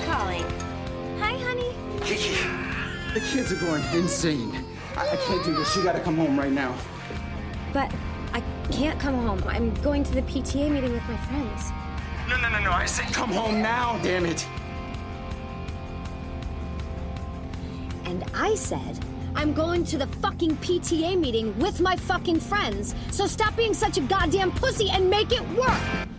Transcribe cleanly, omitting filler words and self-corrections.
calling. Hi, honey. The kids are going insane. I can't do this. You gotta come home right now. But I can't come home. I'm going to the PTA meeting with my friends. No. I said come home now, damn it. And I said, I'm going to the fucking PTA meeting with my fucking friends. So stop being such a goddamn pussy and make it work.